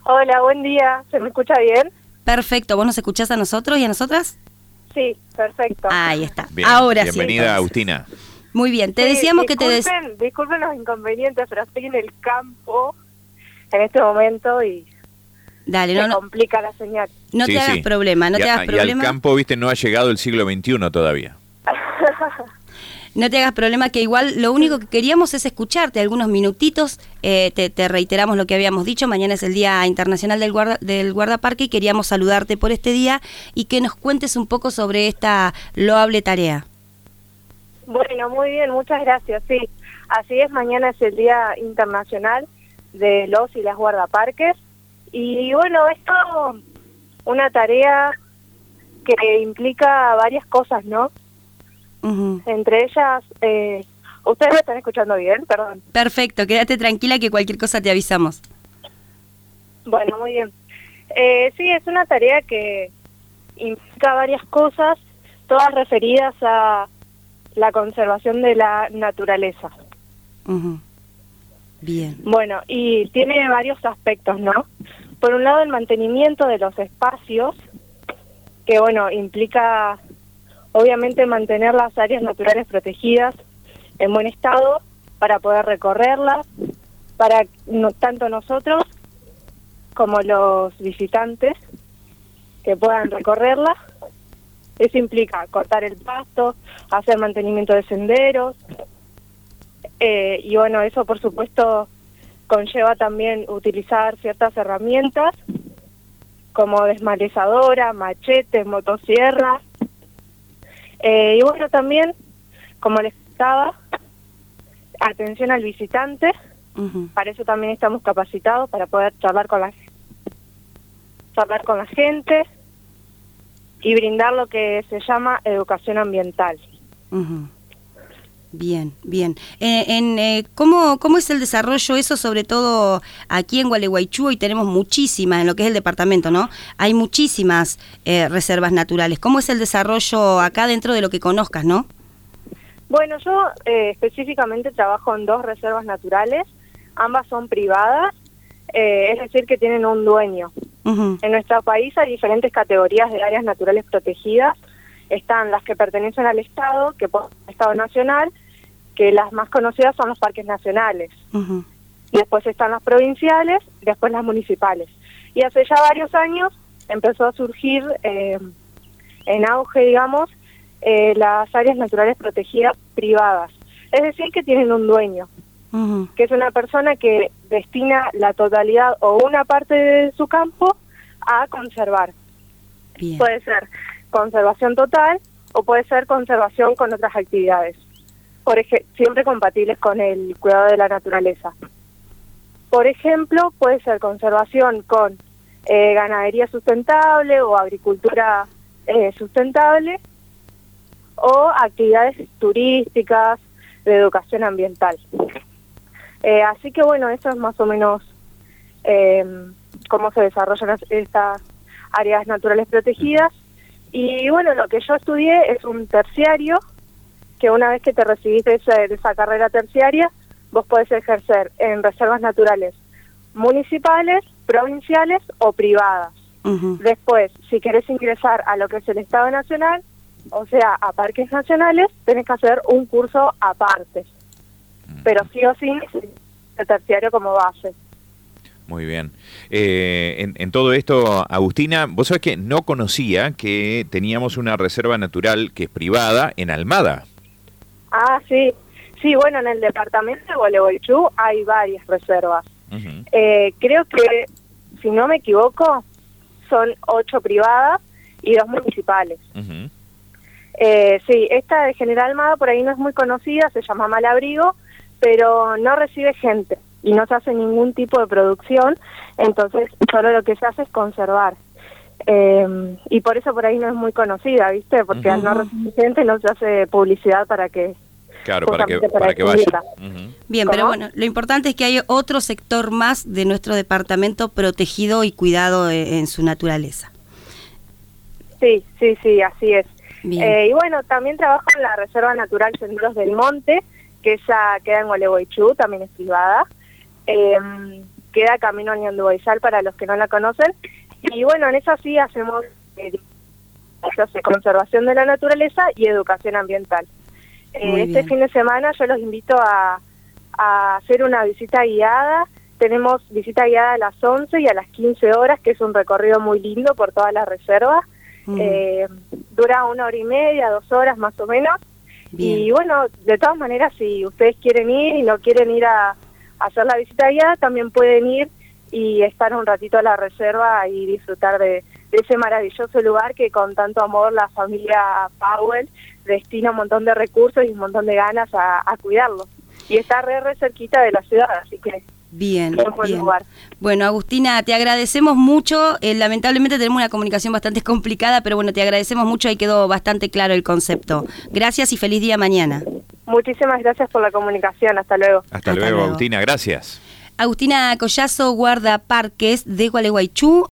Hola, buen día. ¿Se me escucha bien? Perfecto, ¿vos nos escuchás a nosotros y a nosotras? Sí, perfecto. Ahí está, Bien, ahora sí. bienvenida, Agustina. Muy bien, te Sí, decíamos disculpen los inconvenientes, pero estoy en el campo en este momento y Dale, se complica la señal. No Sí, te hagas sí. problema, no te hagas Y problema. al campo, viste, no ha llegado el siglo XXI todavía. No te hagas problema, que igual lo único que queríamos es escucharte algunos minutitos. Te reiteramos lo que habíamos dicho. Mañana es el Día Internacional del Guardaparque y queríamos saludarte por este día y que nos cuentes un poco sobre esta loable tarea. Bueno, muy bien, muchas gracias. Sí, así es, mañana es el Día Internacional de los y las guardaparques. Y bueno, es todo una tarea que implica varias cosas, ¿no? Uh-huh. Entre ellas, ¿ustedes me están escuchando bien? Perdón. Perfecto, quédate tranquila que cualquier cosa te avisamos. Bueno, muy bien. Sí, es una tarea que implica varias cosas, todas referidas a la conservación de la naturaleza. Uh-huh. Bien. Bueno, y tiene varios aspectos, ¿no? Por un lado, el mantenimiento de los espacios, que bueno, implica obviamente mantener las áreas naturales protegidas en buen estado para poder recorrerlas, para tanto nosotros como los visitantes que puedan recorrerlas. Eso implica cortar el pasto, hacer mantenimiento de senderos, y bueno, eso por supuesto conlleva también utilizar ciertas herramientas como desmalezadora, machetes, motosierras. Y bueno, también, como les contaba, atención al visitante. Uh-huh. Para eso también estamos capacitados, para poder charlar con la gente y brindar lo que se llama educación ambiental. Uh-huh. Bien, bien. ¿Cómo es el desarrollo eso, sobre todo aquí en Gualeguaychú? Hoy tenemos muchísimas, en lo que es el departamento, ¿no? Hay muchísimas reservas naturales. ¿Cómo es el desarrollo acá dentro de lo que conozcas, no? Bueno, yo específicamente trabajo en 2 reservas naturales, ambas son privadas, es decir, que tienen un dueño. Uh-huh. En nuestro país hay diferentes categorías de áreas naturales protegidas. Están las que pertenecen al Estado, que por el Estado Nacional, que las más conocidas son los parques nacionales. Uh-huh. Después están las provinciales, después las municipales. Y hace ya varios años empezó a surgir en auge, digamos, las áreas naturales protegidas privadas. Es decir, que tienen un dueño, Uh-huh. que es una persona que destina la totalidad o una parte de su campo a conservar. Bien. Puede ser conservación total o puede ser conservación con otras actividades, siempre compatibles con el cuidado de la naturaleza. Por ejemplo, puede ser conservación con ganadería sustentable o agricultura sustentable, o actividades turísticas de educación ambiental. Así que bueno, eso es más o menos cómo se desarrollan estas áreas naturales protegidas. Y bueno, lo que yo estudié es un terciario, que una vez que te recibiste de esa carrera terciaria, vos podés ejercer en reservas naturales municipales, provinciales o privadas. Uh-huh. Después, si querés ingresar a lo que es el Estado Nacional, o sea, a parques nacionales, tenés que hacer un curso aparte. Pero sí o sí, el terciario como base. Muy bien. En todo esto, Agustina, vos sabés que no conocía que teníamos una reserva natural que es privada en Almada. Ah, sí. Sí, bueno, en el departamento de Gualeguaychú hay varias reservas. Uh-huh. Creo que, si no me equivoco, son 8 privadas y 2 municipales. Uh-huh. Sí, esta de General Almada por ahí no es muy conocida, se llama Malabrigo, pero no recibe gente y no se hace ningún tipo de producción, entonces solo lo que se hace es conservar. Y por eso por ahí no es muy conocida, ¿viste? Porque al no recibir gente no se hace publicidad para que... Claro, para que vaya. Uh-huh. Bien, ¿Cómo? pero bueno, lo importante es que hay otro sector más de nuestro departamento protegido y cuidado en su naturaleza. Sí, así es. Bien. Y bueno, también trabajo en la Reserva Natural Senderos del Monte, que esa queda en Gualeguaychú, también es privada, queda camino a Ñandubaizal para los que no la conocen. Y bueno, en esa sí hacemos conservación de la naturaleza y educación ambiental. Este fin de semana yo los invito a hacer una visita guiada. Tenemos visita guiada a las 11 y a las 15 horas, que es un recorrido muy lindo por toda la reserva. Dura 1 hora y media, 2 horas más o menos. Bien. Y bueno, de todas maneras, si ustedes quieren ir y no quieren ir a hacer la visita guiada, también pueden ir y estar un ratito a la reserva y disfrutar de ese maravilloso lugar que con tanto amor la familia Powell destina un montón de recursos y un montón de ganas a cuidarlo. Y está re cerquita de la ciudad, así que bien, bien. Lugar. Bueno, Agustina, te agradecemos mucho. Lamentablemente tenemos una comunicación bastante complicada, pero bueno, te agradecemos mucho. Ahí quedó bastante claro el concepto. Gracias y feliz día mañana. Muchísimas gracias por la comunicación. Hasta luego. Hasta luego, Agustina. Gracias. Agustina Collazo, guardaparques de Gualeguaychú.